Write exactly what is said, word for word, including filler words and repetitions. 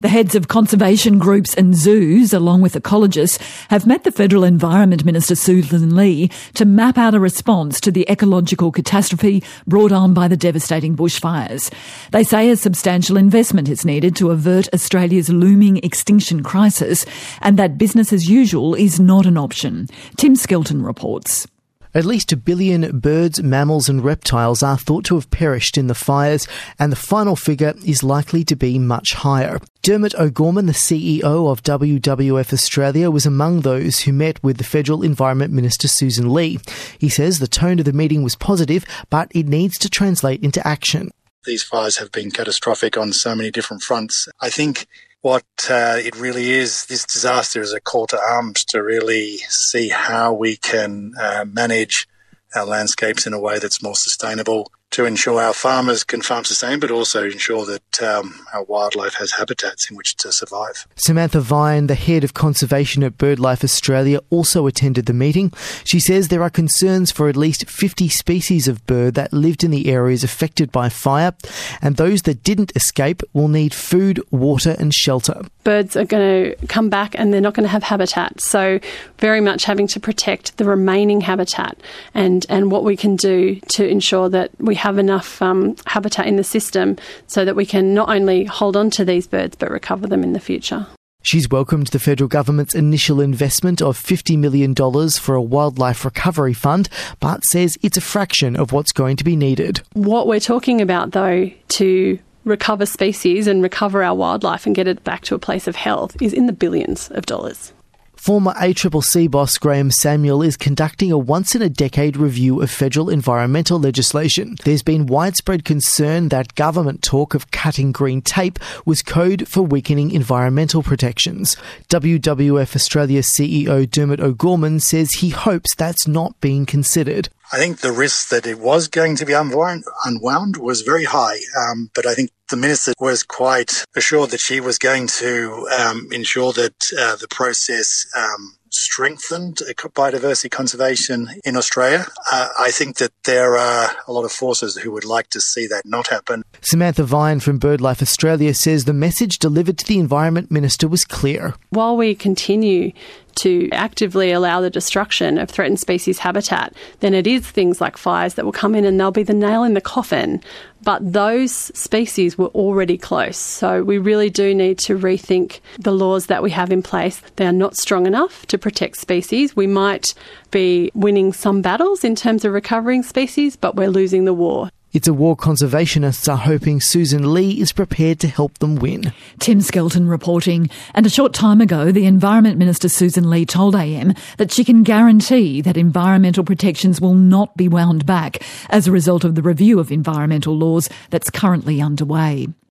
The heads of conservation groups and zoos, along with ecologists, have met the Federal Environment Minister Susan Lee to map out a response to the ecological catastrophe brought on by the devastating bushfires. They say a substantial investment is needed to avert Australia's looming extinction crisis and that business as usual is not an option. Tim Skelton reports. At least a billion birds, mammals and reptiles are thought to have perished in the fires, and the final figure is likely to be much higher. Dermot O'Gorman, the C E O of W W F Australia, was among those who met with the Federal Environment Minister Susan Lee. He says the tone of the meeting was positive, but it needs to translate into action. These fires have been catastrophic on so many different fronts. I think what uh, it really is, this disaster is a call to arms to really see how we can uh, manage our landscapes in a way that's more sustainable, to ensure our farmers can farm sustainably, but also ensure that um, our wildlife has habitats in which to survive. Samantha Vine, the head of conservation at BirdLife Australia, also attended the meeting. She says there are concerns for at least fifty species of bird that lived in the areas affected by fire, and those that didn't escape will need food, water and shelter. Birds are going to come back and they're not going to have habitat, so very much having to protect the remaining habitat and, and what we can do to ensure that we have enough um, habitat in the system so that we can not only hold on to these birds but recover them in the future. She's welcomed the federal government's initial investment of fifty million dollars for a wildlife recovery fund, but says it's a fraction of what's going to be needed. What we're talking about, though, to recover species and recover our wildlife and get it back to a place of health is in the billions of dollars. Former A C C C boss Graham Samuel is conducting a once-in-a-decade review of federal environmental legislation. There's been widespread concern that government talk of cutting green tape was code for weakening environmental protections. W W F Australia C E O Dermot O'Gorman says he hopes that's not being considered. I think the risk that it was going to be unwound, unwound was very high, um, but I think the minister was quite assured that she was going to um, ensure that uh, the process um, strengthened biodiversity conservation in Australia. Uh, I think that there are a lot of forces who would like to see that not happen. Samantha Vine from BirdLife Australia says the message delivered to the Environment Minister was clear. While we continue to actively allow the destruction of threatened species habitat, then it is things like fires that will come in and they'll be the nail in the coffin. But those species were already close. So we really do need to rethink the laws that we have in place. They are not strong enough to protect species. We might be winning some battles in terms of recovering species, but we're losing the war. It's a war conservationists are hoping Susan Lee is prepared to help them win. Tim Skelton reporting. And a short time ago, the Environment Minister Susan Lee told A M that she can guarantee that environmental protections will not be wound back as a result of the review of environmental laws that's currently underway.